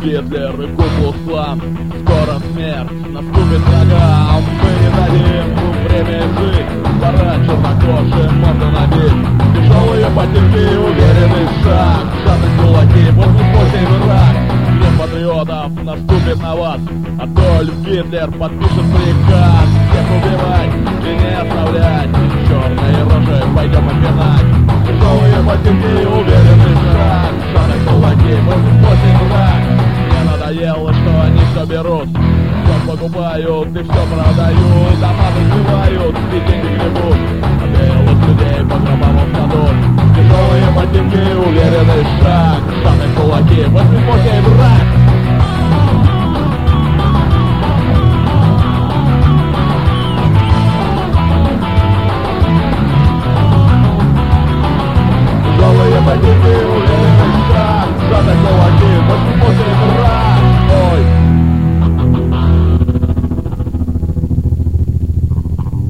Гитлер и Ку-клукс-клан. Скоро смерть наступит врагам. Мы не дадим время жить. Пора чернокожим морду набить. Тяжелые ботинки, уверенный шаг. Сжаты кулаки, после враг. Гнев патриотов наступит на вас. Адольф Гитлер подпишет приказ. Всех убивать и не оставлять. Черной рожей пойдем опинать. Тяжелые ботинки, уверенный шаг. Сжаты кулаки, после враг. Мне надоело, что они все берут. Все покупают и все продают. Дома разбивают и деньги гребут. А белых людей по гробам кладут. Тяжелые ботинки, уверенный шаг. Сжаты кулаки, после враг.